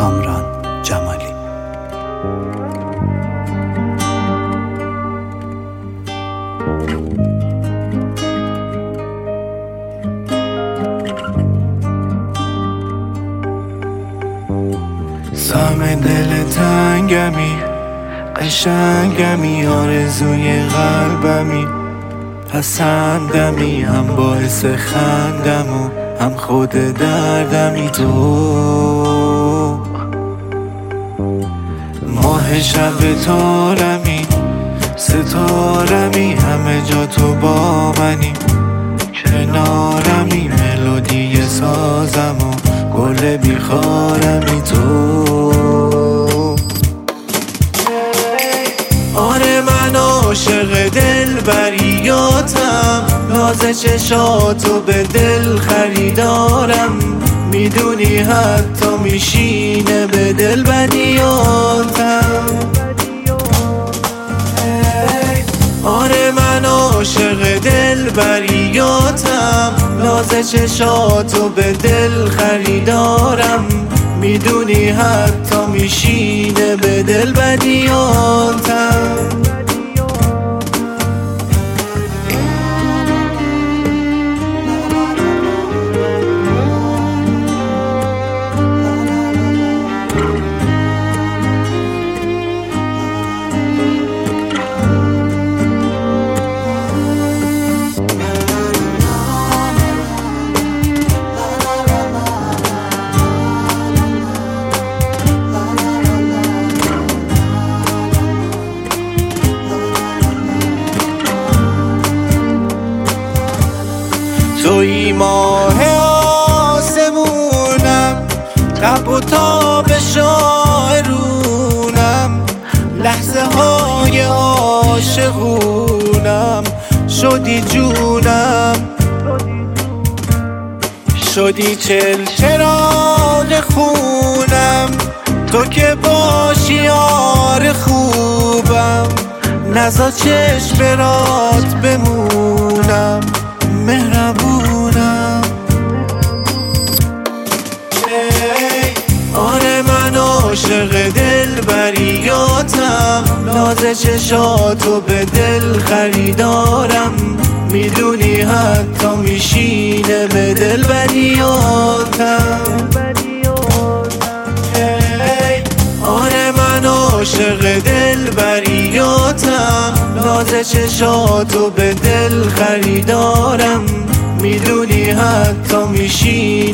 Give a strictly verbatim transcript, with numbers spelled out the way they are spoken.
کامران جمالی. سهم دل تنگمی، قشنگمی، آرزوی قلبمی، پسندمی، هم باعث خندم و هم خود دردمی. تو ماه شب تارمی، ستارمی، همه جا تو با منی، کنارمی، ملودی سازم و گل بیخارمی. تو آره من عاشق دلبریاتم، ناز چشاتو به دل خریدارم، میدونی حتی میشینه به دل بدیاتم. آره من عاشق دلبریاتم، ناز چشاتو به دل خریدارم، میدونی حتی میشینه به دل بدیاتم. توی ماه آسمونم، تب و تاب شاعرونم، لحظه های عاشقونم، شدی جونم، شدی چل چراغ خونم، تو که باشی یار خوبم، نزا چشم برات بمونم، مهربونم. آره من عاشق دلبریاتم، ناز چشاتو به دل خریدارم، میدونی حتی میشینه به دل بدیاتم. آره من عاشق دلبریاتم، ناز چشاتو به دل خریدارم، میدونی حتی میشینه